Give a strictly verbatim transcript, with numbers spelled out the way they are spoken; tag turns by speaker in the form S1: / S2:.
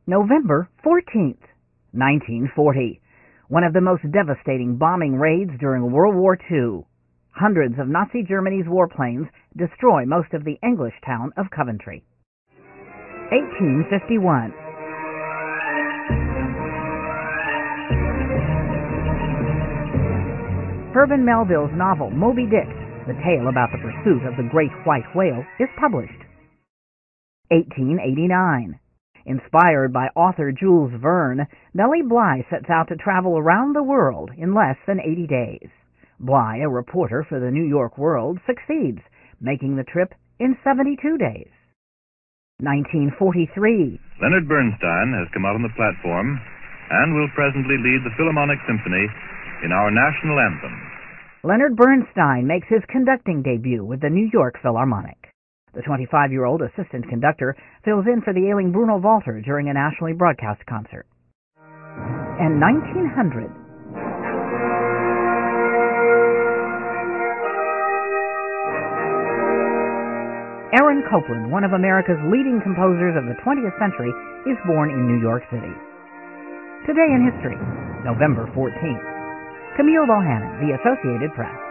S1: November fourteenth, nineteen forty. One of the most devastating bombing raids during World War Two. Hundreds of Nazi Germany's warplanes destroy most of the English town of Coventry. eighteen fifty-one. Herman Melville's novel Moby Dick, the tale about the pursuit of the great white whale, is published. eighteen eighty-nine. Inspired by author Jules Verne, Nellie Bly sets out to travel around the world in less than eighty days. Bly, a reporter for the New York World, succeeds, making the trip in seventy-two days. nineteen forty-three.
S2: Leonard Bernstein has come out on the platform and will presently lead the Philharmonic Symphony in our national anthem.
S1: Leonard Bernstein makes his conducting debut with the New York Philharmonic. The twenty-five-year-old assistant conductor fills in for the ailing Bruno Walter during a nationally broadcast concert. And nineteen hundred. Aaron Copland, one of America's leading composers of the twentieth century, is born in New York City. Today in history, November fourteenth. Camille Bohannon, The Associated Press.